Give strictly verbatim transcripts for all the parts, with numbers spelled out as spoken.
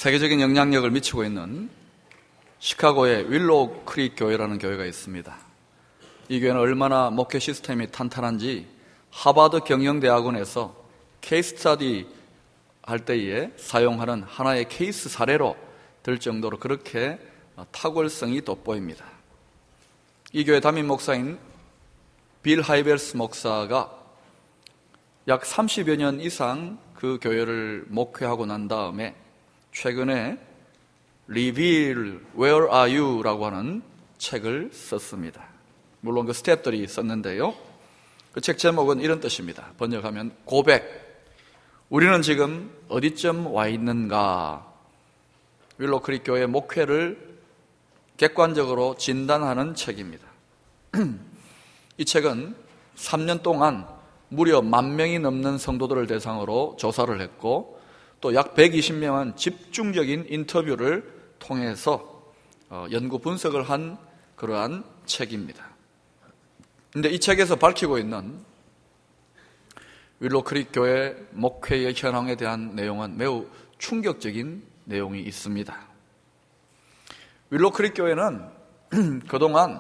세계적인 영향력을 미치고 있는 시카고의 윌로우 크릭 교회라는 교회가 있습니다. 이 교회는 얼마나 목회 시스템이 탄탄한지 하버드 경영대학원에서 케이스 스터디 할 때에 사용하는 하나의 케이스 사례로 들 정도로 그렇게 탁월성이 돋보입니다. 이 교회 담임 목사인 빌 하이벨스 목사가 약 삼십여 년 이상 그 교회를 목회하고 난 다음에 최근에 Reveal Where Are You? 라고 하는 책을 썼습니다. 물론 그 스태프들이 썼는데요, 그 책 제목은 이런 뜻입니다. 번역하면 고백, 우리는 지금 어디쯤 와 있는가. 윌로우 크릭 교회 목회를 객관적으로 진단하는 책입니다. 이 책은 삼 년 동안 무려 만 명이 넘는 성도들을 대상으로 조사를 했고 또 약 백이십 명은 집중적인 인터뷰를 통해서 연구 분석을 한 그러한 책입니다. 그런데 이 책에서 밝히고 있는 윌로우 크릭 교회 목회의 현황에 대한 내용은 매우 충격적인 내용이 있습니다. 윌로우 크릭 교회는 그동안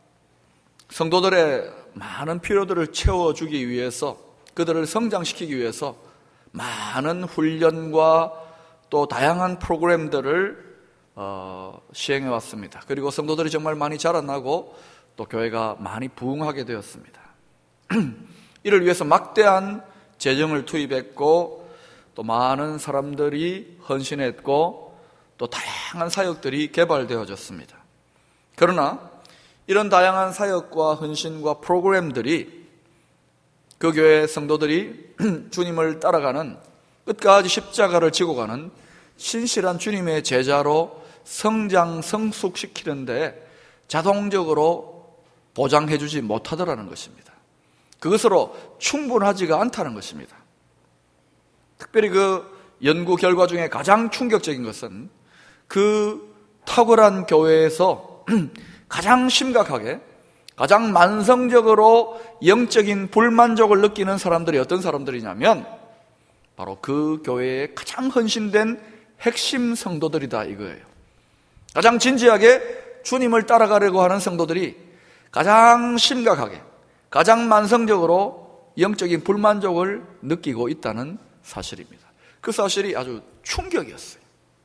성도들의 많은 필요들을 채워주기 위해서, 그들을 성장시키기 위해서 많은 훈련과 또 다양한 프로그램들을 어, 시행해 왔습니다. 그리고 성도들이 정말 많이 자라나고 또 교회가 많이 부흥하게 되었습니다. 이를 위해서 막대한 재정을 투입했고 또 많은 사람들이 헌신했고 또 다양한 사역들이 개발되어졌습니다. 그러나 이런 다양한 사역과 헌신과 프로그램들이 그 교회 성도들이 주님을 따라가는, 끝까지 십자가를 지고 가는 신실한 주님의 제자로 성장, 성숙시키는 데 자동적으로 보장해주지 못하더라는 것입니다. 그것으로 충분하지가 않다는 것입니다. 특별히 그 연구 결과 중에 가장 충격적인 것은 그 탁월한 교회에서 가장 심각하게, 가장 만성적으로 영적인 불만족을 느끼는 사람들이 어떤 사람들이냐면 바로 그 교회에 가장 헌신된 핵심 성도들이다 이거예요. 가장 진지하게 주님을 따라가려고 하는 성도들이 가장 심각하게, 가장 만성적으로 영적인 불만족을 느끼고 있다는 사실입니다. 그 사실이 아주 충격이었어요.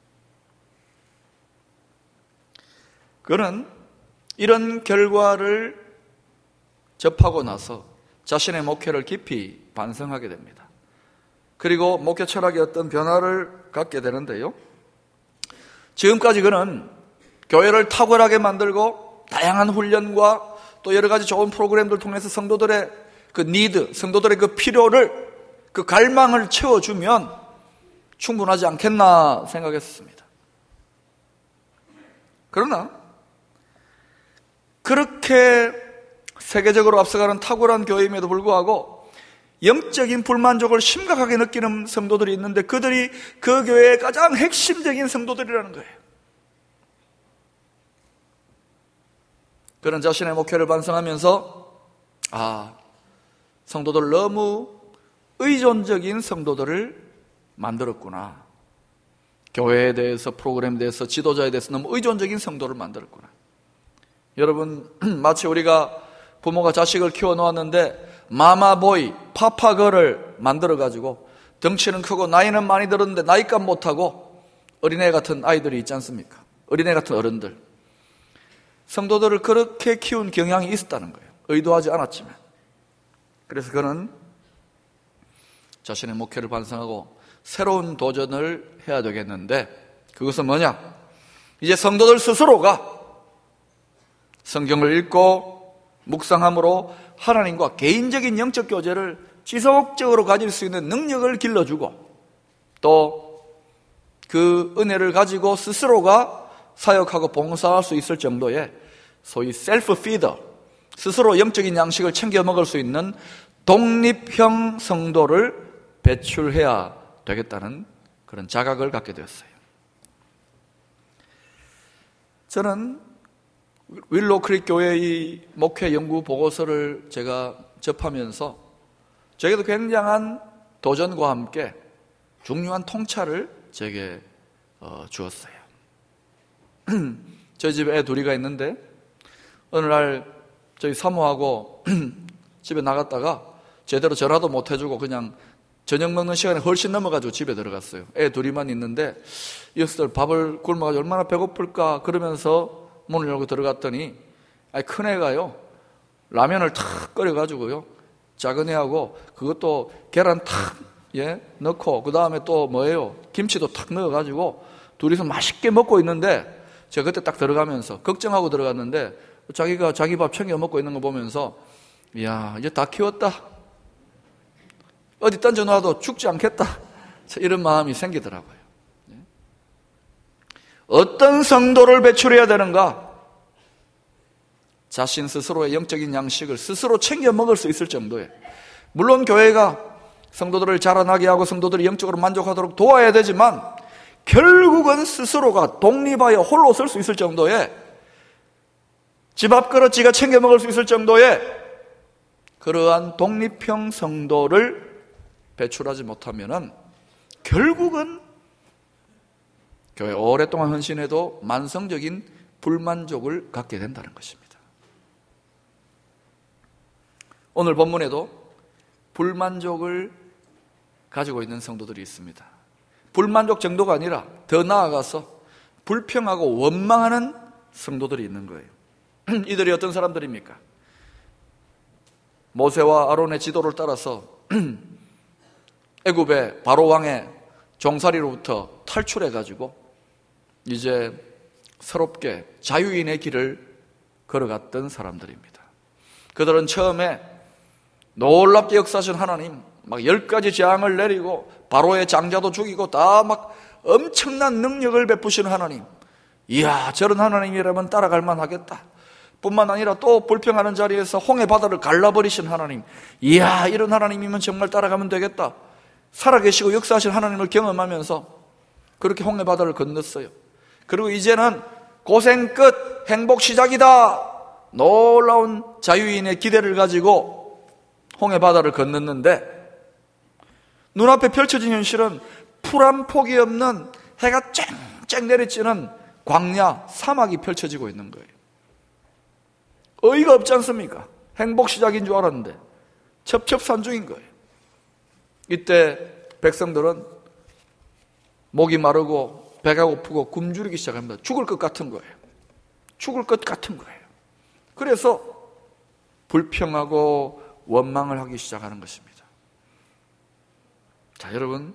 그는 이런 결과를 접하고 나서 자신의 목회를 깊이 반성하게 됩니다. 그리고 목회 철학에 어떤 변화를 갖게 되는데요, 지금까지 그는 교회를 탁월하게 만들고 다양한 훈련과 또 여러 가지 좋은 프로그램들 통해서 성도들의 그 니드, 성도들의 그 필요를, 그 갈망을 채워주면 충분하지 않겠나 생각했습니다. 그러나 그렇게 세계적으로 앞서가는 탁월한 교회임에도 불구하고 영적인 불만족을 심각하게 느끼는 성도들이 있는데 그들이 그 교회의 가장 핵심적인 성도들이라는 거예요. 그는 자신의 목회를 반성하면서 아, 성도들 너무 의존적인 성도들을 만들었구나. 교회에 대해서, 프로그램에 대해서, 지도자에 대해서 너무 의존적인 성도를 만들었구나. 여러분, 마치 우리가 부모가 자식을 키워놓았는데 마마보이, 파파걸을 만들어가지고 덩치는 크고 나이는 많이 들었는데 나이값 못하고 어린애 같은 아이들이 있지 않습니까? 어린애 같은 어른들. 성도들을 그렇게 키운 경향이 있었다는 거예요. 의도하지 않았지만. 그래서 그는 자신의 목회를 반성하고 새로운 도전을 해야 되겠는데 그것은 뭐냐? 이제 성도들 스스로가 성경을 읽고 묵상함으로 하나님과 개인적인 영적 교제를 지속적으로 가질 수 있는 능력을 길러주고 또 그 은혜를 가지고 스스로가 사역하고 봉사할 수 있을 정도의 소위 셀프 피더, 스스로 영적인 양식을 챙겨 먹을 수 있는 독립형 성도를 배출해야 되겠다는 그런 자각을 갖게 되었어요. 저는 윌로우 크릭 교회의 목회 연구 보고서를 제가 접하면서 저에게도 굉장한 도전과 함께 중요한 통찰을 제게 어, 주었어요. 저희 집에 애 둘이가 있는데 어느 날 저희 사모하고 집에 나갔다가 제대로 전화도 못 해주고 그냥 저녁 먹는 시간에 훨씬 넘어가지고 집에 들어갔어요. 애 둘이만 있는데 이 녀석들 밥을 굶어가지고 얼마나 배고플까 그러면서 문을 열고 들어갔더니 아니 큰 애가요 라면을 탁 끓여가지고요 작은 애하고 그것도 계란 탁 예, 넣고 그 다음에 또 뭐예요 김치도 탁 넣어가지고 둘이서 맛있게 먹고 있는데 제가 그때 딱 들어가면서 걱정하고 들어갔는데 자기가 자기 밥 챙겨 먹고 있는 거 보면서 이야 이제 다 키웠다 어디 던져놔도 죽지 않겠다 이런 마음이 생기더라고요. 어떤 성도를 배출해야 되는가? 자신 스스로의 영적인 양식을 스스로 챙겨 먹을 수 있을 정도에 물론 교회가 성도들을 자라나게 하고 성도들이 영적으로 만족하도록 도와야 되지만 결국은 스스로가 독립하여 홀로 설 수 있을 정도의 집 앞그릇 지가 챙겨 먹을 수 있을 정도의 그러한 독립형 성도를 배출하지 못하면은 결국은 교회 오랫동안 헌신해도 만성적인 불만족을 갖게 된다는 것입니다. 오늘 본문에도 불만족을 가지고 있는 성도들이 있습니다. 불만족 정도가 아니라 더 나아가서 불평하고 원망하는 성도들이 있는 거예요. 이들이 어떤 사람들입니까? 모세와 아론의 지도를 따라서 애굽의 바로 왕의 종살이로부터 탈출해가지고 이제 새롭게 자유인의 길을 걸어갔던 사람들입니다. 그들은 처음에 놀랍게 역사하신 하나님, 막 열 가지 재앙을 내리고 바로의 장자도 죽이고 다 막 엄청난 능력을 베푸시는 하나님, 이야 저런 하나님이라면 따라갈 만하겠다. 뿐만 아니라 또 불평하는 자리에서 홍해 바다를 갈라버리신 하나님, 이야 이런 하나님이면 정말 따라가면 되겠다. 살아계시고 역사하신 하나님을 경험하면서 그렇게 홍해 바다를 건넜어요. 그리고 이제는 고생 끝 행복 시작이다. 놀라운 자유인의 기대를 가지고 홍해 바다를 건넜는데 눈앞에 펼쳐진 현실은 풀 한 폭이 없는 해가 쨍쨍 내리쬐는 광야 사막이 펼쳐지고 있는 거예요. 어이가 없지 않습니까? 행복 시작인 줄 알았는데 첩첩산중인 거예요. 이때 백성들은 목이 마르고 배가 고프고 굶주리기 시작합니다. 죽을 것 같은 거예요. 죽을 것 같은 거예요. 그래서 불평하고 원망을 하기 시작하는 것입니다. 자, 여러분,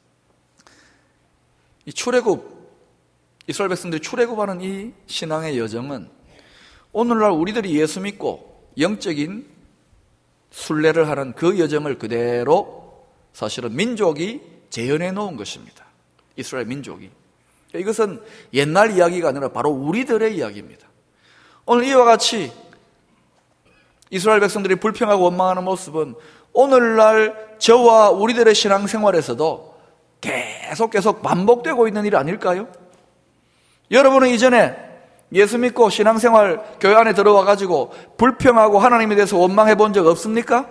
이 출애굽, 이스라엘 백성들이 출애굽하는 이 신앙의 여정은 오늘날 우리들이 예수 믿고 영적인 순례를 하는 그 여정을 그대로 사실은 민족이 재현해 놓은 것입니다. 이스라엘 민족이. 이것은 옛날 이야기가 아니라 바로 우리들의 이야기입니다. 오늘 이와 같이 이스라엘 백성들이 불평하고 원망하는 모습은 오늘날 저와 우리들의 신앙생활에서도 계속 계속 반복되고 있는 일 아닐까요? 여러분은 이전에 예수 믿고 신앙생활 교회 안에 들어와 가지고 불평하고 하나님에 대해서 원망해 본 적 없습니까?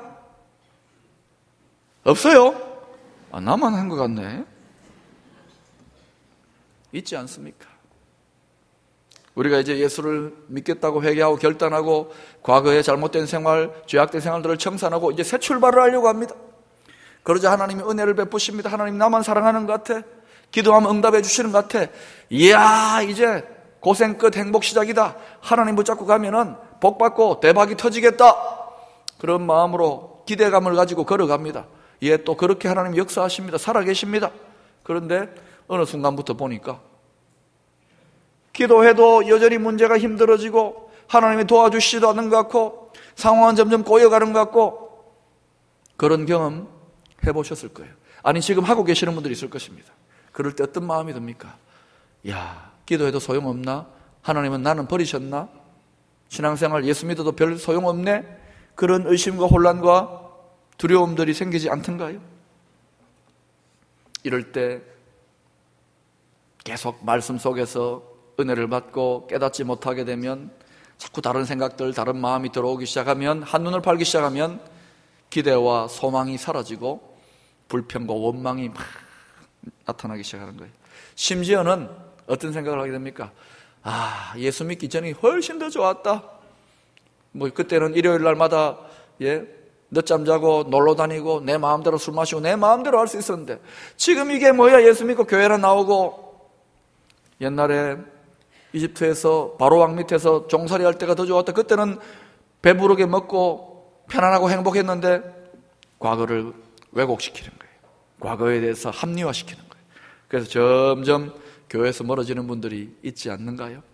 없어요? 아, 나만 한 것 같네. 있지 않습니까? 우리가 이제 예수를 믿겠다고 회개하고 결단하고 과거의 잘못된 생활, 죄악된 생활들을 청산하고 이제 새 출발을 하려고 합니다. 그러자 하나님이 은혜를 베푸십니다. 하나님 나만 사랑하는 것 같아. 기도하면 응답해 주시는 것 같아. 이야 이제 고생 끝 행복 시작이다. 하나님 붙잡고 가면은 복 받고 대박이 터지겠다. 그런 마음으로 기대감을 가지고 걸어갑니다. 예, 또 그렇게 하나님 역사하십니다. 살아계십니다. 그런데 어느 순간부터 보니까 기도해도 여전히 문제가 힘들어지고 하나님이 도와주시지도 않는 것 같고 상황은 점점 꼬여가는 것 같고 그런 경험 해보셨을 거예요. 아니 지금 하고 계시는 분들이 있을 것입니다. 그럴 때 어떤 마음이 듭니까? 야, 기도해도 소용없나? 하나님은 나는 버리셨나? 신앙생활 예수 믿어도 별 소용없네? 그런 의심과 혼란과 두려움들이 생기지 않던가요? 이럴 때 계속 말씀 속에서 은혜를 받고 깨닫지 못하게 되면 자꾸 다른 생각들, 다른 마음이 들어오기 시작하면 한눈을 팔기 시작하면 기대와 소망이 사라지고 불평과 원망이 막 나타나기 시작하는 거예요. 심지어는 어떤 생각을 하게 됩니까? 아, 예수 믿기 전이 훨씬 더 좋았다. 뭐 그때는 일요일 날마다 예 늦잠 자고 놀러 다니고 내 마음대로 술 마시고 내 마음대로 할 수 있었는데 지금 이게 뭐야? 예수 믿고 교회나 나오고 옛날에 이집트에서 바로 왕 밑에서 종살이 할 때가 더 좋았다. 그때는 배부르게 먹고 편안하고 행복했는데 과거를 왜곡시키는 거예요. 과거에 대해서 합리화시키는 거예요. 그래서 점점 교회에서 멀어지는 분들이 있지 않는가요?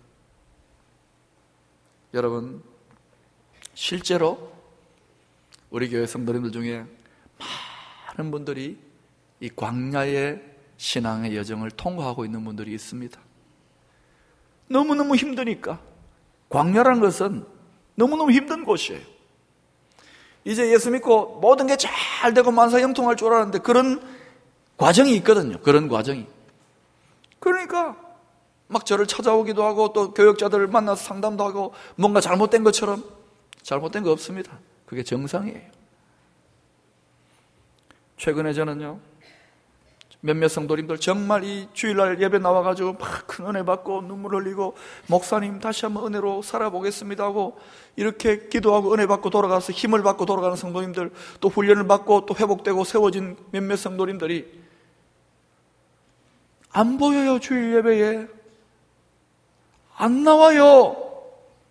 여러분, 실제로 우리 교회 성도님들 중에 많은 분들이 이 광야의 신앙의 여정을 통과하고 있는 분들이 있습니다. 너무너무 힘드니까. 광야라는 것은 너무너무 힘든 곳이에요. 이제 예수 믿고 모든 게 잘 되고 만사형통할 줄 알았는데 그런 과정이 있거든요. 그런 과정이. 그러니까 막 저를 찾아오기도 하고 또 교역자들을 만나서 상담도 하고 뭔가 잘못된 것처럼 잘못된 거 없습니다. 그게 정상이에요. 최근에 저는요 몇몇 성도님들 정말 이 주일날 예배 나와가지고 막 큰 은혜 받고 눈물 흘리고 목사님 다시 한번 은혜로 살아보겠습니다 하고 이렇게 기도하고 은혜 받고 돌아가서 힘을 받고 돌아가는 성도님들, 또 훈련을 받고 또 회복되고 세워진 몇몇 성도님들이 안 보여요. 주일 예배에 안 나와요.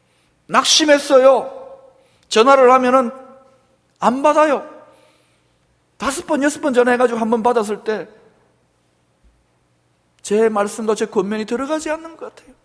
낙심했어요. 전화를 하면은 안 받아요. 다섯 번 여섯 번 전화해가지고 한 번 받았을 때 제 말씀과 제 권면이 들어가지 않는 것 같아요.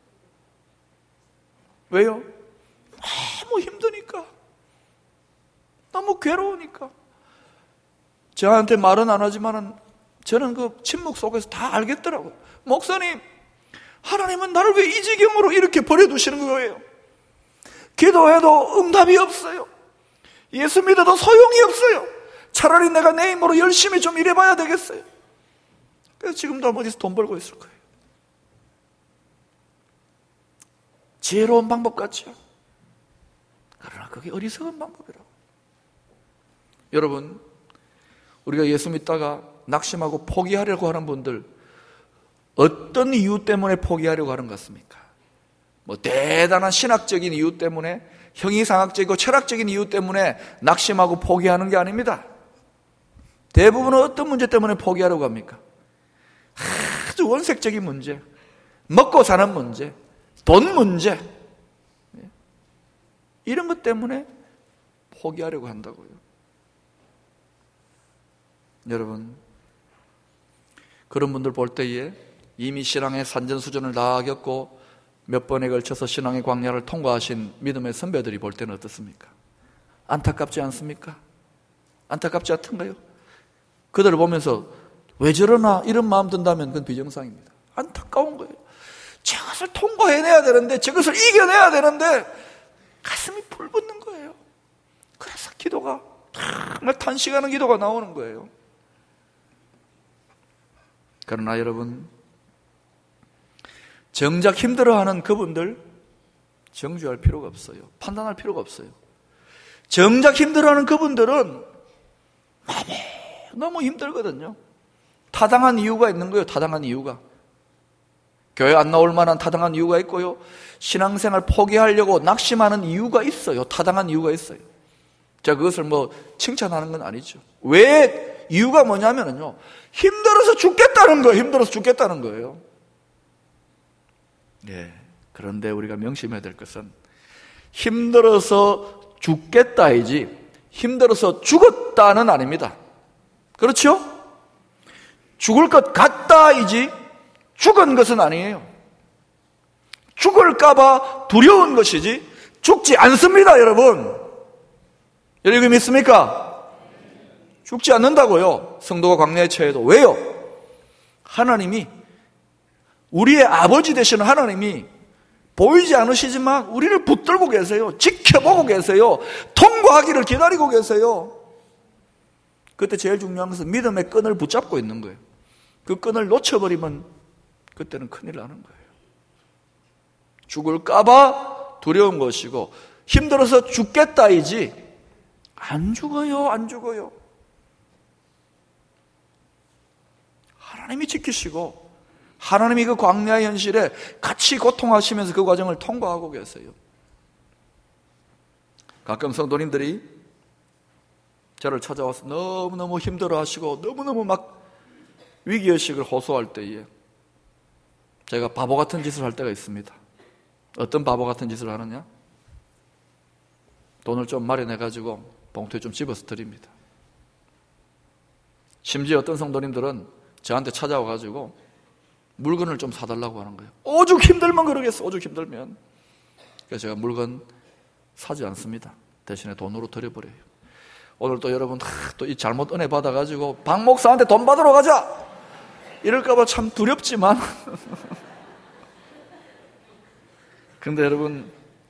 왜요? 너무 힘드니까, 너무 괴로우니까. 저한테 말은 안 하지만은 저는 그 침묵 속에서 다 알겠더라고요. 목사님, 하나님은 나를 왜 이 지경으로 이렇게 버려두시는 거예요? 기도해도 응답이 없어요. 예수 믿어도 소용이 없어요. 차라리 내가 내 힘으로 열심히 좀 일해봐야 되겠어요. 그래서 지금도 어디서 돈 벌고 있을 거예요. 지혜로운 방법 같죠? 그러나 그게 어리석은 방법이라고. 여러분, 우리가 예수 믿다가 낙심하고 포기하려고 하는 분들, 어떤 이유 때문에 포기하려고 하는 것 같습니까? 뭐 대단한 신학적인 이유 때문에, 형이상학적이고 철학적인 이유 때문에 낙심하고 포기하는 게 아닙니다. 대부분은 어떤 문제 때문에 포기하려고 합니까? 아주 원색적인 문제, 먹고 사는 문제, 돈 문제, 이런 것 때문에 포기하려고 한다고요. 여러분, 그런 분들 볼 때에 이미 신앙의 산전수전을 다 겪고 몇 번에 걸쳐서 신앙의 광야를 통과하신 믿음의 선배들이 볼 때는 어떻습니까? 안타깝지 않습니까? 안타깝지 않던가요? 그들을 보면서 왜 저러나 이런 마음 든다면 그건 비정상입니다. 안타까운 거예요. 저것을 통과해내야 되는데, 저것을 이겨내야 되는데 가슴이 불붙는 거예요. 그래서 기도가 정말 탄식하는 기도가 나오는 거예요. 그러나 여러분, 정작 힘들어하는 그분들 정죄할 필요가 없어요. 판단할 필요가 없어요. 정작 힘들어하는 그분들은 너무 힘들거든요. 타당한 이유가 있는 거예요. 타당한 이유가. 교회 안 나올 만한 타당한 이유가 있고요. 신앙생활 포기하려고 낙심하는 이유가 있어요. 타당한 이유가 있어요. 자, 그것을 뭐 칭찬하는 건 아니죠. 왜 이유가 뭐냐면요, 힘들어서 죽겠다는 거예요. 힘들어서 죽겠다는 거예요. 예. 그런데 우리가 명심해야 될 것은 힘들어서 죽겠다이지 힘들어서 죽었다는 아닙니다. 그렇죠? 죽을 것 같다이지 죽은 것은 아니에요. 죽을까봐 두려운 것이지 죽지 않습니다, 여러분. 여러분 믿습니까? 죽지 않는다고요. 성도가 광야에 처해도. 왜요? 하나님이, 우리의 아버지 되시는 하나님이 보이지 않으시지만 우리를 붙들고 계세요. 지켜보고 계세요. 통과하기를 기다리고 계세요. 그때 제일 중요한 것은 믿음의 끈을 붙잡고 있는 거예요. 그 끈을 놓쳐버리면 그때는 큰일 나는 거예요. 죽을까봐 두려운 것이고 힘들어서 죽겠다이지 안 죽어요. 안 죽어요. 하나님이 지키시고 하나님이 그 광야의 현실에 같이 고통하시면서 그 과정을 통과하고 계세요. 가끔 성도님들이 저를 찾아와서 너무너무 힘들어하시고 너무너무 막 위기의식을 호소할 때에 제가 바보 같은 짓을 할 때가 있습니다. 어떤 바보 같은 짓을 하느냐? 돈을 좀 마련해가지고 봉투에 좀 집어서 드립니다. 심지어 어떤 성도님들은 저한테 찾아와가지고 물건을 좀 사달라고 하는 거예요. 오죽 힘들면 그러겠어. 오죽 힘들면. 그래서 제가 물건 사지 않습니다. 대신에 돈으로 드려버려요. 오늘 또 여러분 또 이 잘못 은혜 받아가지고 박 목사한테 돈 받으러 가자 이럴까봐 참 두렵지만 그런데 여러분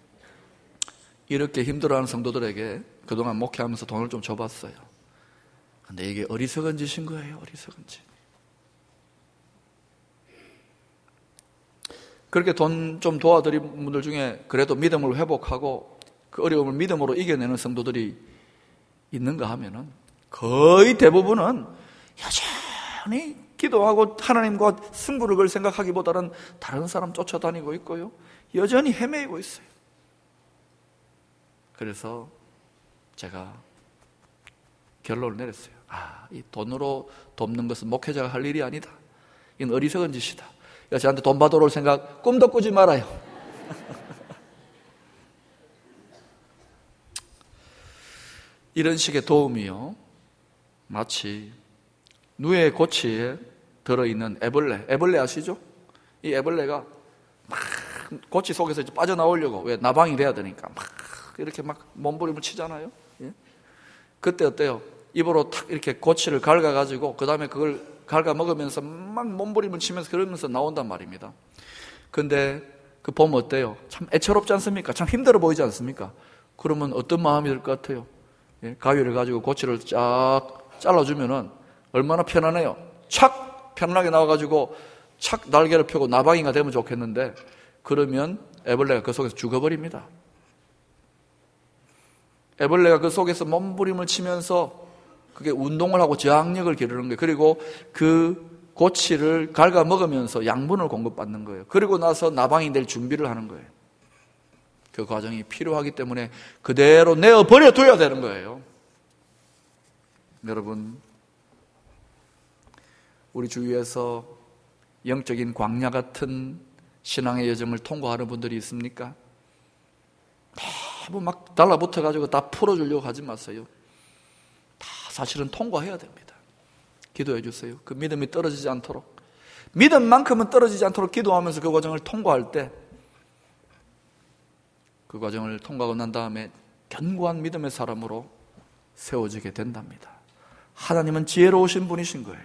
이렇게 힘들어하는 성도들에게 그동안 목회하면서 돈을 좀 줘봤어요. 근데 이게 어리석은 짓인 거예요. 어리석은 짓. 그렇게 돈 좀 도와드린 분들 중에 그래도 믿음을 회복하고 그 어려움을 믿음으로 이겨내는 성도들이 있는가 하면은 거의 대부분은 여전히 기도하고 하나님과 승부를 걸 생각하기보다는 다른 사람 쫓아다니고 있고요. 여전히 헤매이고 있어요. 그래서 제가 결론을 내렸어요. 아, 이 돈으로 돕는 것은 목회자가 할 일이 아니다. 이건 어리석은 짓이다. 야, 저한테 돈 받으러 올 생각 꿈도 꾸지 말아요. 이런 식의 도움이요, 마치 누에 고치에 들어있는 애벌레, 애벌레 아시죠? 이 애벌레가 막 고치 속에서 이제 빠져나오려고, 왜 나방이 돼야 되니까 막 이렇게 막 몸부림을 치잖아요. 예? 그때 어때요? 입으로 탁 이렇게 고치를 갉아가지고 그 다음에 그걸 갉아 먹으면서 막 몸부림을 치면서 그러면서 나온단 말입니다. 근데 그 보면 어때요? 참 애처롭지 않습니까? 참 힘들어 보이지 않습니까? 그러면 어떤 마음이 들 것 같아요? 예? 가위를 가지고 고치를 쫙 잘라주면은 얼마나 편하네요. 착 편안하게 나와가지고 착 날개를 펴고 나방이가 되면 좋겠는데 그러면 애벌레가 그 속에서 죽어버립니다. 애벌레가 그 속에서 몸부림을 치면서 그게 운동을 하고 저항력을 기르는 거예요. 그리고 그 고치를 갉아 먹으면서 양분을 공급받는 거예요. 그리고 나서 나방이 될 준비를 하는 거예요. 그 과정이 필요하기 때문에 그대로 내어버려 둬야 되는 거예요. 여러분, 우리 주위에서 영적인 광야 같은 신앙의 여정을 통과하는 분들이 있습니까? 너무 막 달라붙어가지고 다 풀어주려고 하지 마세요. 다 사실은 통과해야 됩니다. 기도해 주세요. 그 믿음이 떨어지지 않도록, 믿음만큼은 떨어지지 않도록 기도하면서 그 과정을 통과할 때, 그 과정을 통과하고 난 다음에 견고한 믿음의 사람으로 세워지게 된답니다. 하나님은 지혜로우신 분이신 거예요.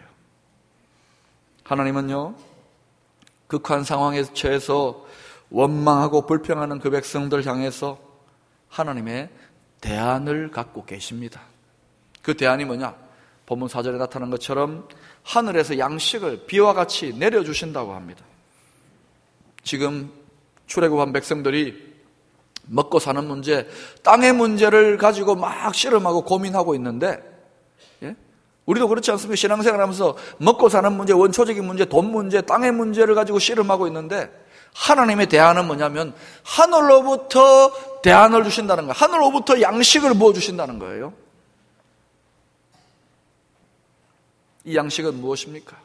하나님은요, 극한 상황에 처해서 원망하고 불평하는 그 백성들 향해서 하나님의 대안을 갖고 계십니다. 그 대안이 뭐냐? 본문 사 절에 나타난 것처럼 하늘에서 양식을 비와 같이 내려주신다고 합니다. 지금 출애굽한 백성들이 먹고 사는 문제, 땅의 문제를 가지고 막 씨름하고 고민하고 있는데, 예? 우리도 그렇지 않습니까? 신앙생활하면서 먹고 사는 문제, 원초적인 문제, 돈 문제, 땅의 문제를 가지고 씨름하고 있는데 하나님의 대안은 뭐냐면 하늘로부터 대안을 주신다는 거예요. 하늘로부터 양식을 부어주신다는 거예요. 이 양식은 무엇입니까?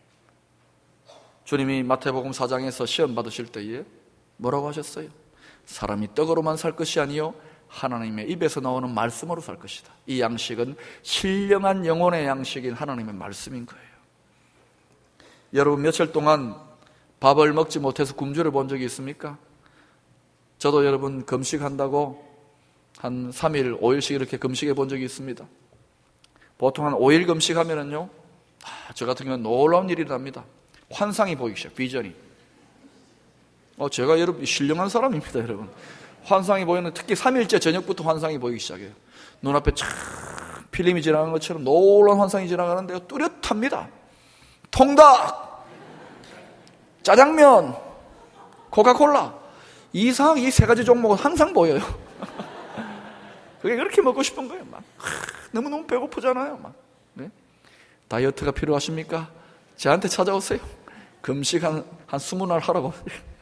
주님이 마태복음 사 장에서 시험 받으실 때에 뭐라고 하셨어요? 사람이 떡으로만 살 것이 아니요 하나님의 입에서 나오는 말씀으로 살 것이다. 이 양식은 신령한 영혼의 양식인 하나님의 말씀인 거예요. 여러분, 며칠 동안 밥을 먹지 못해서 굶주려 본 적이 있습니까? 저도 여러분 금식한다고 한 삼 일, 오 일씩 이렇게 금식해 본 적이 있습니다. 보통 한 오 일 금식하면은요, 아, 저 같은 경우는 놀라운 일이 납니다. 환상이 보이기 시작, 비전이. 어, 제가 여러분 신령한 사람입니다, 여러분. 환상이 보이는, 특히 삼 일째 저녁부터 환상이 보이기 시작해요. 눈앞에 쫙 필름이 지나가는 것처럼 놀라운 환상이 지나가는데요, 뚜렷합니다. 통닭, 짜장면, 코카콜라, 이상 이 세 가지 종목은 항상 보여요. 그게 그렇게 먹고 싶은 거예요. 막 너무너무 배고프잖아요. 막. 네? 다이어트가 필요하십니까? 저한테 찾아오세요. 금식 한, 한 스무 날 하라고.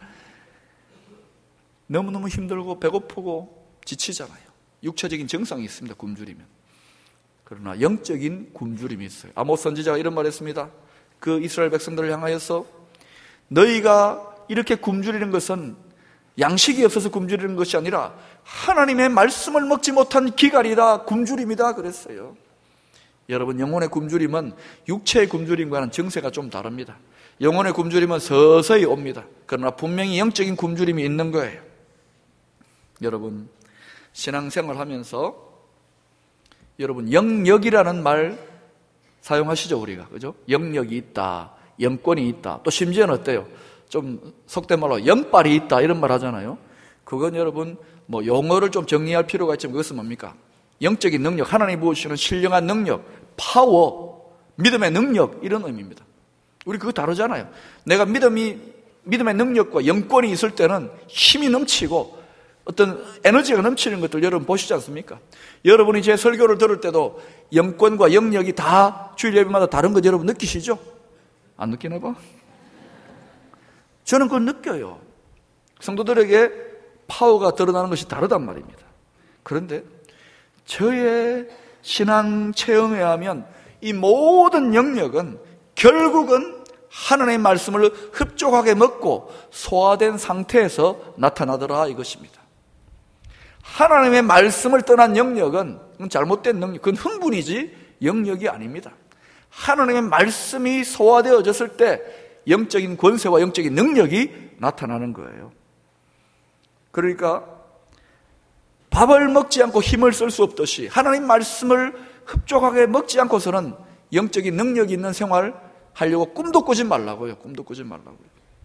너무너무 힘들고 배고프고 지치잖아요. 육체적인 정상이 있습니다, 굶주리면. 그러나 영적인 굶주림이 있어요. 아모스 선지자가 이런 말을 했습니다. 그 이스라엘 백성들을 향하여서 너희가 이렇게 굶주리는 것은 양식이 없어서 굶주리는 것이 아니라 하나님의 말씀을 먹지 못한 기갈이다, 굶주림이다 그랬어요. 여러분, 영혼의 굶주림은 육체의 굶주림과는 정세가 좀 다릅니다. 영혼의 굶주림은 서서히 옵니다. 그러나 분명히 영적인 굶주림이 있는 거예요. 여러분, 신앙생활 하면서 여러분 영역이라는 말 사용하시죠, 우리가. 그죠? 영역이 있다, 영권이 있다. 또 심지어는 어때요? 좀 속된 말로 영빨이 있다 이런 말 하잖아요. 그건 여러분 뭐 용어를 좀 정리할 필요가 있지만 그것은 뭡니까? 영적인 능력, 하나님이 부어주시는 신령한 능력, 파워, 믿음의 능력 이런 의미입니다. 우리 그거 다르잖아요. 내가 믿음이 믿음의 능력과 영권이 있을 때는 힘이 넘치고 어떤 에너지가 넘치는 것들 여러분 보시지 않습니까? 여러분이 제 설교를 들을 때도 영권과 영역이 다 주일 예배마다 다른 것 여러분 느끼시죠? 안 느끼나 봐? 저는 그걸 느껴요. 성도들에게 파워가 드러나는 것이 다르단 말입니다. 그런데 저의 신앙 체험에 하면 이 모든 영역은 결국은 하나님의 말씀을 흡족하게 먹고 소화된 상태에서 나타나더라 이것입니다. 하나님의 말씀을 떠난 영역은 잘못된 영역, 그건 흥분이지 영역이 아닙니다. 하나님의 말씀이 소화되어졌을 때 영적인 권세와 영적인 능력이 나타나는 거예요. 그러니까 밥을 먹지 않고 힘을 쓸 수 없듯이 하나님 말씀을 흡족하게 먹지 않고서는 영적인 능력이 있는 생활 하려고 꿈도 꾸지 말라고요. 꿈도 꾸지 말라고요.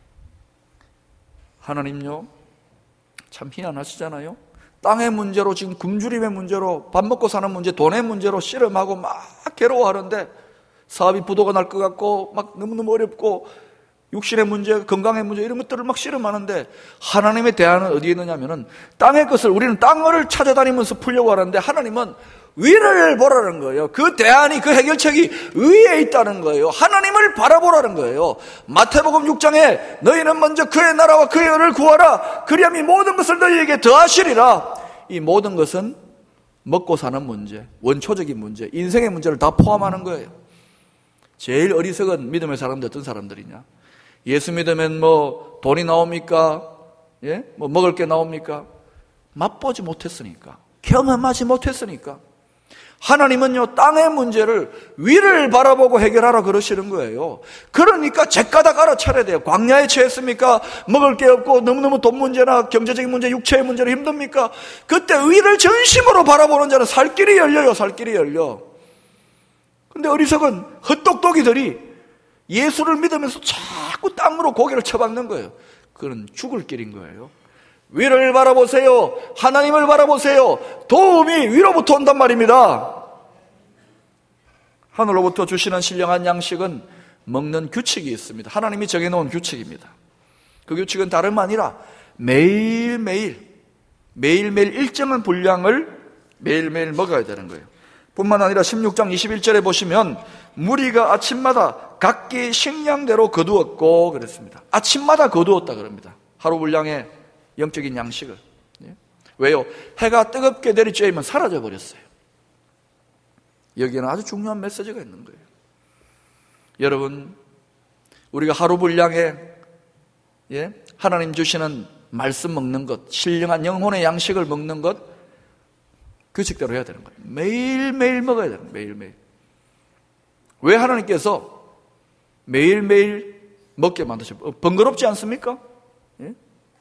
하나님요, 참 희한하시잖아요. 땅의 문제로, 지금 굶주림의 문제로, 밥 먹고 사는 문제, 돈의 문제로 씨름하고 막 괴로워하는데 사업이 부도가 날 것 같고 막 너무너무 어렵고 육신의 문제, 건강의 문제 이런 것들을 막 씨름하는데 하나님의 대안은 어디에 있느냐면은 땅의 것을 우리는 땅을 찾아다니면서 풀려고 하는데 하나님은 위를 보라는 거예요. 그 대안이, 그 해결책이 위에 있다는 거예요. 하나님을 바라보라는 거예요. 마태복음 육 장에 너희는 먼저 그의 나라와 그의 의를 구하라. 그리하면 이 모든 것을 너희에게 더하시리라. 이 모든 것은 먹고 사는 문제, 원초적인 문제, 인생의 문제를 다 포함하는 거예요. 제일 어리석은 믿음의 사람들 어떤 사람들이냐? 예수 믿으면 뭐 돈이 나옵니까? 예? 뭐 먹을 게 나옵니까? 맛보지 못했으니까, 경험하지 못했으니까. 하나님은요, 땅의 문제를 위를 바라보고 해결하라 그러시는 거예요. 그러니까 죗가닥 알아차려야 돼요. 광야에 처했습니까? 먹을 게 없고 너무너무 돈 문제나 경제적인 문제, 육체의 문제로 힘듭니까? 그때 위를 전심으로 바라보는 자는 살 길이 열려요. 살 길이 열려. 근데 어리석은 헛똑똑이들이 예수를 믿으면서 자꾸 땅으로 고개를 쳐박는 거예요. 그건 죽을 길인 거예요. 위를 바라보세요. 하나님을 바라보세요. 도움이 위로부터 온단 말입니다. 하늘로부터 주시는 신령한 양식은 먹는 규칙이 있습니다. 하나님이 정해놓은 규칙입니다. 그 규칙은 다름 아니라 매일매일 매일매일 일정한 분량을 매일매일 먹어야 되는 거예요. 뿐만 아니라 십육 장 이십일 절에 보시면 무리가 아침마다 각기 식량대로 거두었고 그랬습니다. 아침마다 거두었다 그럽니다. 하루 분량의 영적인 양식을. 왜요? 해가 뜨겁게 내리쬐면 사라져버렸어요. 여기에는 아주 중요한 메시지가 있는 거예요. 여러분, 우리가 하루 분량의 예? 하나님 주시는 말씀 먹는 것, 신령한 영혼의 양식을 먹는 것 규칙대로 해야 되는 거예요. 매일매일 먹어야 되는 거예요. 매일매일. 왜 하나님께서 매일매일 먹게 만드셨어요? 번거롭지 않습니까? 예?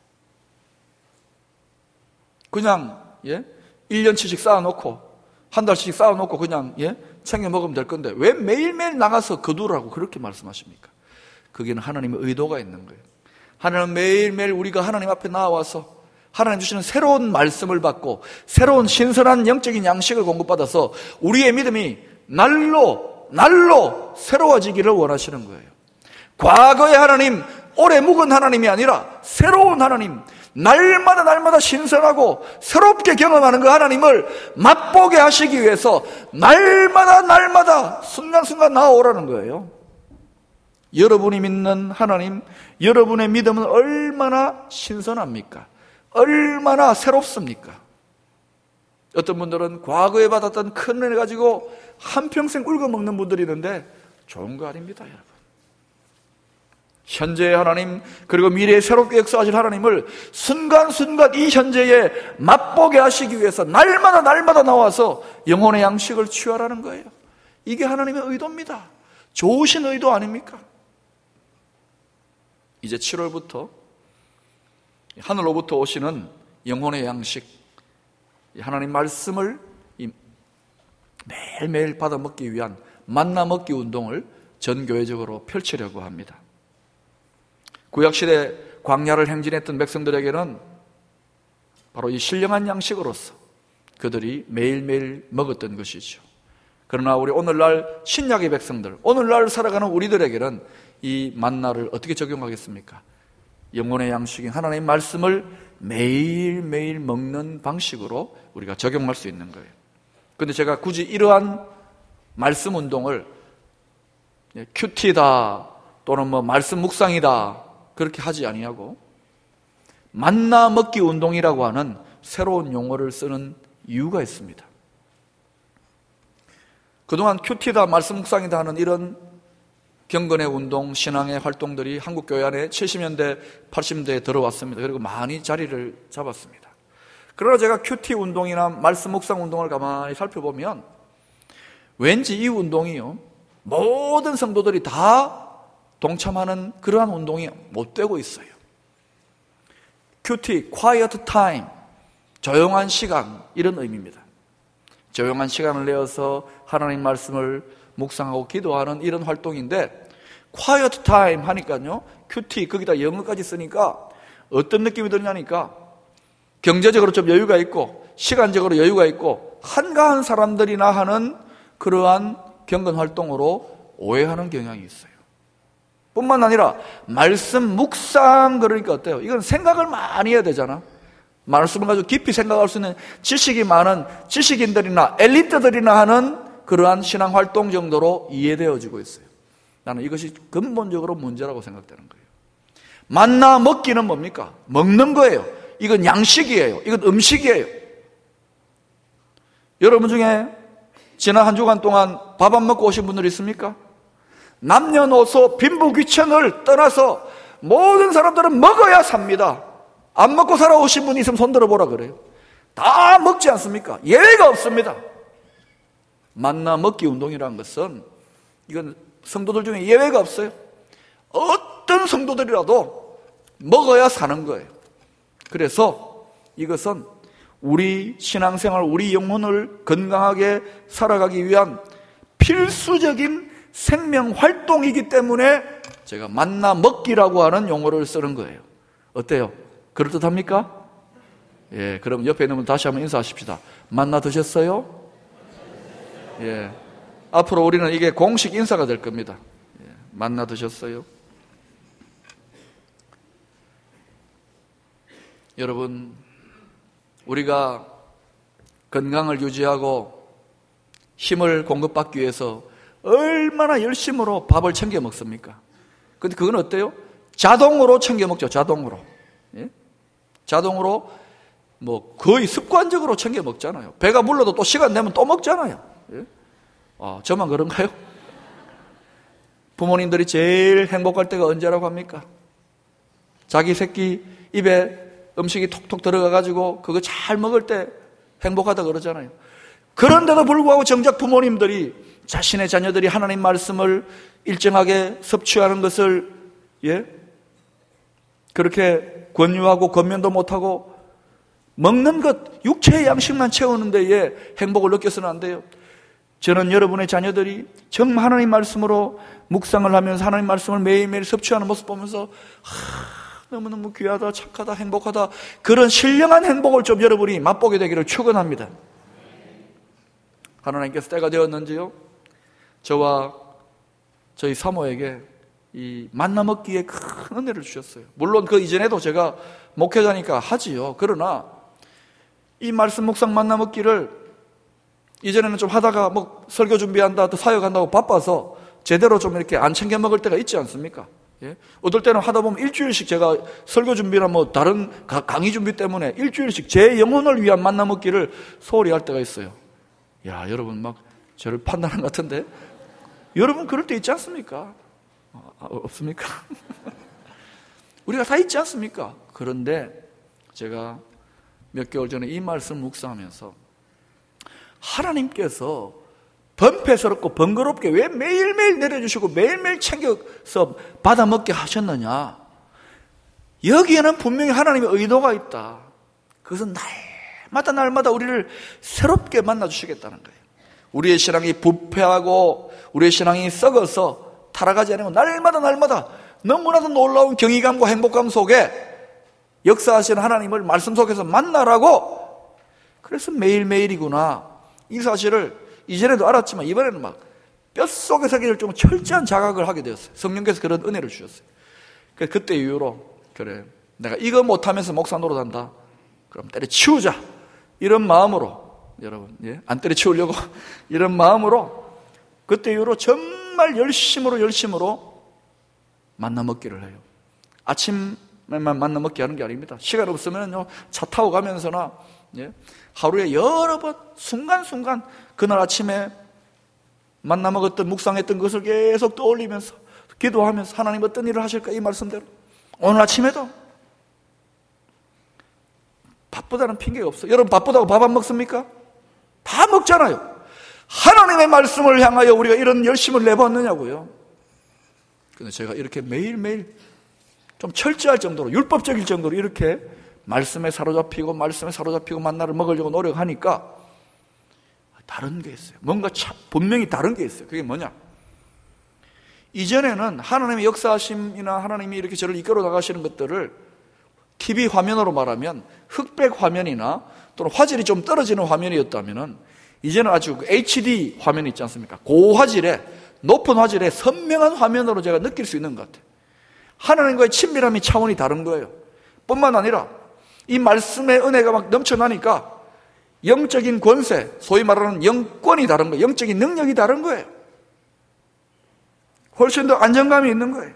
그냥 예? 일 년치씩 쌓아놓고 한 달씩 쌓아놓고 그냥 예? 챙겨 먹으면 될 건데 왜 매일매일 나가서 거두라고 그렇게 말씀하십니까? 거기는 하나님의 의도가 있는 거예요. 하나님은 매일매일 우리가 하나님 앞에 나와서 하나님 주시는 새로운 말씀을 받고 새로운 신선한 영적인 양식을 공급받아서 우리의 믿음이 날로 날로 새로워지기를 원하시는 거예요. 과거의 하나님, 오래 묵은 하나님이 아니라 새로운 하나님, 날마다 날마다 신선하고 새롭게 경험하는 그 하나님을 맛보게 하시기 위해서 날마다 날마다 순간순간 나아오라는 거예요. 여러분이 믿는 하나님, 여러분의 믿음은 얼마나 신선합니까? 얼마나 새롭습니까? 어떤 분들은 과거에 받았던 큰 은혜 가지고 한평생 울거먹는 분들이 있는데 좋은 거 아닙니다, 여러분. 현재의 하나님, 그리고 미래에 새롭게 역사하실 하나님을 순간순간 이 현재에 맛보게 하시기 위해서 날마다 날마다 나와서 영혼의 양식을 취하라는 거예요. 이게 하나님의 의도입니다. 좋으신 의도 아닙니까? 이제 칠월부터 하늘로부터 오시는 영혼의 양식, 하나님 말씀을 매일매일 받아 먹기 위한 만나 먹기 운동을 전 교회적으로 펼치려고 합니다. 구약시대 광야를 행진했던 백성들에게는 바로 이 신령한 양식으로서 그들이 매일매일 먹었던 것이죠. 그러나 우리 오늘날 신약의 백성들, 오늘날 살아가는 우리들에게는 이 만나를 어떻게 적용하겠습니까? 영혼의 양식인 하나님의 말씀을 매일매일 먹는 방식으로 우리가 적용할 수 있는 거예요. 그런데 제가 굳이 이러한 말씀 운동을 큐티다 또는 뭐 말씀 묵상이다 그렇게 하지 아니하고 만나 먹기 운동이라고 하는 새로운 용어를 쓰는 이유가 있습니다. 그동안 큐티다 말씀 묵상이다 하는 이런 경건의 운동, 신앙의 활동들이 한국 교회 안에 칠십 년대, 팔십 년대에 들어왔습니다. 그리고 많이 자리를 잡았습니다. 그러나 제가 큐티 운동이나 말씀 묵상 운동을 가만히 살펴보면 왠지 이 운동이요, 모든 성도들이 다 동참하는 그러한 운동이 못 되고 있어요. 큐티, quiet time, 조용한 시간, 이런 의미입니다. 조용한 시간을 내어서 하나님 말씀을 묵상하고 기도하는 이런 활동인데, quiet time 하니까요, 큐티, 거기다 영어까지 쓰니까 어떤 느낌이 드냐니까 경제적으로 좀 여유가 있고 시간적으로 여유가 있고 한가한 사람들이나 하는 그러한 경건 활동으로 오해하는 경향이 있어요. 뿐만 아니라 말씀 묵상, 그러니까 어때요? 이건 생각을 많이 해야 되잖아. 말씀을 가지고 깊이 생각할 수 있는 지식이 많은 지식인들이나 엘리트들이나 하는 그러한 신앙 활동 정도로 이해되어지고 있어요. 나는 이것이 근본적으로 문제라고 생각되는 거예요. 만나 먹기는 뭡니까? 먹는 거예요. 이건 양식이에요. 이건 음식이에요. 여러분 중에 지난 한 주간 동안 밥 안 먹고 오신 분들 있습니까? 남녀노소 빈부귀천을 떠나서 모든 사람들은 먹어야 삽니다. 안 먹고 살아오신 분이 있으면 손 들어보라 그래요. 다 먹지 않습니까? 예외가 없습니다. 만나 먹기 운동이라는 것은 이건 성도들 중에 예외가 없어요. 어떤 성도들이라도 먹어야 사는 거예요. 그래서 이것은 우리 신앙생활, 우리 영혼을 건강하게 살아가기 위한 필수적인 생명 활동이기 때문에 제가 만나 먹기라고 하는 용어를 쓰는 거예요. 어때요? 그럴듯합니까? 예, 그럼 옆에 있는 분 다시 한번 인사하십시다. 만나 드셨어요? 예, 앞으로 우리는 이게 공식 인사가 될 겁니다. 예, 만나 드셨어요? 여러분, 우리가 건강을 유지하고 힘을 공급받기 위해서 얼마나 열심으로 밥을 챙겨 먹습니까? 근데 그건 어때요? 자동으로 챙겨 먹죠. 자동으로. 예? 자동으로 뭐 거의 습관적으로 챙겨 먹잖아요. 배가 불러도 또 시간 되면 또 먹잖아요. 예? 아, 저만 그런가요? 부모님들이 제일 행복할 때가 언제라고 합니까? 자기 새끼 입에 음식이 톡톡 들어가가지고 그거 잘 먹을 때 행복하다 그러잖아요. 그런데도 불구하고 정작 부모님들이 자신의 자녀들이 하나님 말씀을 일정하게 섭취하는 것을 예? 그렇게 권유하고 권면도 못하고 먹는 것, 육체의 양식만 채우는 데에 행복을 느껴서는 안 돼요. 저는 여러분의 자녀들이 정말 하나님 말씀으로 묵상을 하면서 하나님 말씀을 매일매일 섭취하는 모습 보면서 하, 너무너무 귀하다, 착하다, 행복하다, 그런 신령한 행복을 좀 여러분이 맛보게 되기를 축원합니다. 하나님께서 때가 되었는지요, 저와 저희 사모에게 이 만나 먹기에 큰 은혜를 주셨어요. 물론 그 이전에도 제가 목회자니까 하지요. 그러나 이 말씀 묵상 만나 먹기를 이전에는 좀 하다가 뭐 설교 준비한다 또 사역한다고 바빠서 제대로 좀 이렇게 안 챙겨 먹을 때가 있지 않습니까? 예? 어떨 때는 하다 보면 일주일씩 제가 설교 준비나 뭐 다른 강의 준비 때문에 일주일씩 제 영혼을 위한 만나 먹기를 소홀히 할 때가 있어요. 야, 여러분 막 저를 판단한 것 같은데 여러분 그럴 때 있지 않습니까? 아, 없습니까? 우리가 다 있지 않습니까? 그런데 제가 몇 개월 전에 이 말씀 묵상하면서 하나님께서 번패스럽고 번거롭게 왜 매일매일 내려주시고 매일매일 챙겨서 받아먹게 하셨느냐? 여기에는 분명히 하나님의 의도가 있다. 그것은 날마다 날마다 우리를 새롭게 만나주시겠다는 거예요. 우리의 신앙이 부패하고 우리의 신앙이 썩어서 타락하지 않으면 날마다 날마다 너무나도 놀라운 경이감과 행복감 속에 역사하시는 하나님을 말씀 속에서 만나라고. 그래서 매일매일이구나 이 사실을 이전에도 알았지만 이번에는 막 뼛속에서 좀 철저한 자각을 하게 되었어요. 성령께서 그런 은혜를 주셨어요. 그때 이후로 그래 내가 이거 못하면서 목사 노릇한다 그럼 때려치우자 이런 마음으로 여러분 예? 안 때려치우려고 이런 마음으로 그때 이후로 정말 열심으로 열심으로 만나 먹기를 해요. 아침에만 만나 먹기 하는 게 아닙니다. 시간 없으면요 차 타고 가면서나 예? 하루에 여러 번 순간순간 그날 아침에 만나 먹었던 묵상했던 것을 계속 떠올리면서 기도하면서 하나님 어떤 일을 하실까 이 말씀대로 오늘 아침에도 바쁘다는 핑계가 없어요. 여러분 바쁘다고 밥 안 먹습니까? 다 먹잖아요. 하나님의 말씀을 향하여 우리가 이런 열심을 내봤느냐고요. 근데 제가 이렇게 매일매일 좀 철저할 정도로 율법적일 정도로 이렇게 말씀에 사로잡히고 말씀에 사로잡히고 만나를 먹으려고 노력하니까 다른 게 있어요. 뭔가 참 분명히 다른 게 있어요. 그게 뭐냐? 이전에는 하나님의 역사하심이나 하나님이 이렇게 저를 이끌어 나가시는 것들을 티비 화면으로 말하면 흑백 화면이나 또는 화질이 좀 떨어지는 화면이었다면은 이제는 아주 에이치디 화면이 있지 않습니까? 고화질의 높은 화질의 선명한 화면으로 제가 느낄 수 있는 것 같아요. 하나님과의 친밀함이 차원이 다른 거예요. 뿐만 아니라 이 말씀의 은혜가 막 넘쳐나니까 영적인 권세, 소위 말하는 영권이 다른 거예요. 영적인 능력이 다른 거예요. 훨씬 더 안정감이 있는 거예요.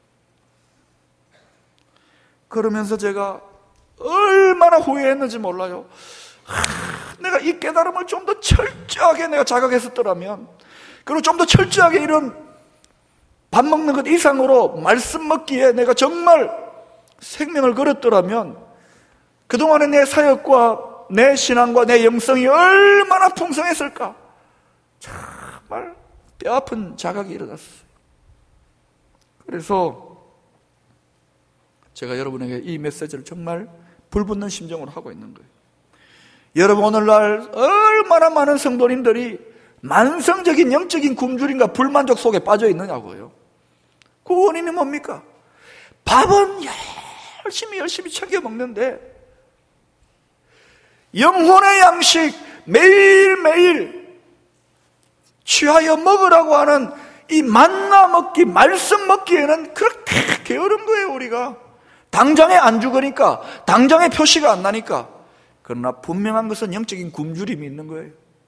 그러면서 제가 얼마나 후회했는지 몰라요. 하, 내가 이 깨달음을 좀 더 철저하게 내가 자각했었더라면, 그리고 좀 더 철저하게 이런 밥 먹는 것 이상으로 말씀 먹기에 내가 정말 생명을 걸었더라면 그동안의 내 사역과 내 신앙과 내 영성이 얼마나 풍성했을까. 정말 뼈아픈 자각이 일어났어요. 그래서 제가 여러분에게 이 메시지를 정말 불붙는 심정으로 하고 있는 거예요. 여러분 오늘날 얼마나 많은 성도님들이 만성적인 영적인 굶주림과 불만족 속에 빠져 있느냐고요. 그 원인이 뭡니까? 밥은 열심히 열심히 챙겨 먹는데 영혼의 양식 매일매일 취하여 먹으라고 하는 이 만나 먹기, 말씀 먹기에는 그렇게 게으른 거예요. 우리가 당장에 안 죽으니까, 당장에 표시가 안 나니까. 그러나 분명한 것은 영적인 굶주림이 있는 거예요.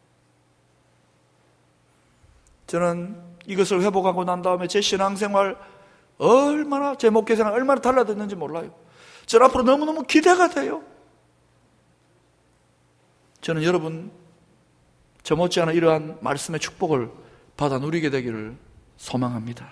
저는 이것을 회복하고 난 다음에 제 신앙생활 얼마나, 제 목회생활 얼마나 달라졌는지 몰라요. 저는 앞으로 너무너무 기대가 돼요. 저는 여러분 저 못지않은 이러한 말씀의 축복을 받아 누리게 되기를 소망합니다.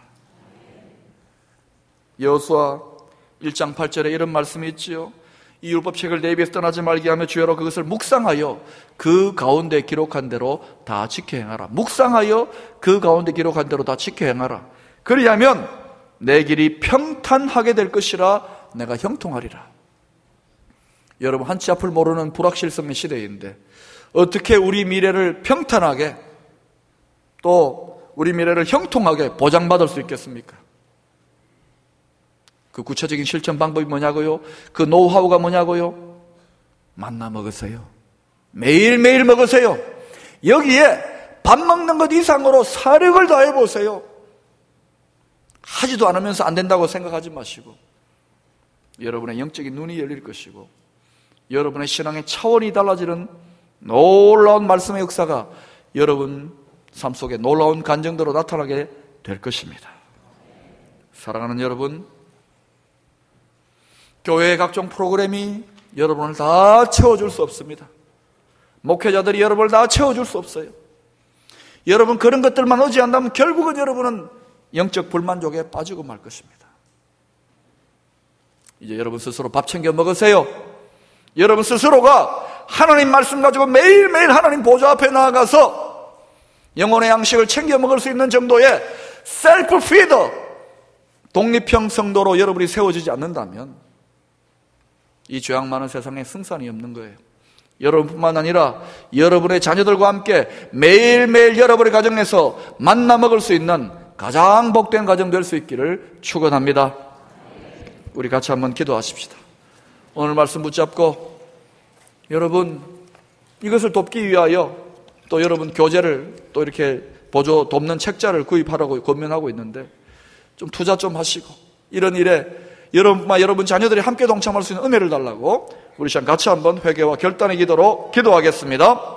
여호수아 일 장 팔 절에 이런 말씀이 있지요. 이 율법책을 내 입에서 떠나지 말게 하며 주여로 그것을 묵상하여 그 가운데 기록한 대로 다 지켜 행하라. 묵상하여 그 가운데 기록한 대로 다 지켜 행하라. 그리하면 내 길이 평탄하게 될 것이라 내가 형통하리라. 여러분 한치 앞을 모르는 불확실성의 시대인데 어떻게 우리 미래를 평탄하게 또 우리 미래를 형통하게 보장받을 수 있겠습니까? 그 구체적인 실천 방법이 뭐냐고요? 그 노하우가 뭐냐고요? 만나 먹으세요. 매일매일 먹으세요. 여기에 밥 먹는 것 이상으로 사력을 다해 보세요. 하지도 않으면서 안 된다고 생각하지 마시고 여러분의 영적인 눈이 열릴 것이고 여러분의 신앙의 차원이 달라지는 놀라운 말씀의 역사가 여러분 삶 속에 놀라운 간증대로 나타나게 될 것입니다. 사랑하는 여러분, 교회의 각종 프로그램이 여러분을 다 채워줄 수 없습니다. 목회자들이 여러분을 다 채워줄 수 없어요. 여러분 그런 것들만 의지한다면 결국은 여러분은 영적 불만족에 빠지고 말 것입니다. 이제 여러분 스스로 밥 챙겨 먹으세요. 여러분 스스로가 하나님 말씀 가지고 매일매일 하나님 보좌 앞에 나아가서 영혼의 양식을 챙겨 먹을 수 있는 정도의 셀프 피더, 독립형 성도로 여러분이 세워지지 않는다면 이 죄악 많은 세상에 승산이 없는 거예요. 여러분뿐만 아니라 여러분의 자녀들과 함께 매일매일 여러분의 가정에서 만나 먹을 수 있는 가장 복된 가정 될 수 있기를 축원합니다. 우리 같이 한번 기도하십시다. 오늘 말씀 붙잡고 여러분 이것을 돕기 위하여 또 여러분 교재를 또 이렇게 보조 돕는 책자를 구입하라고 권면하고 있는데 좀 투자 좀 하시고 이런 일에 여러분과 여러분 자녀들이 함께 동참할 수 있는 은혜를 달라고 우리 시간 같이 한번 회개와 결단의 기도로 기도하겠습니다.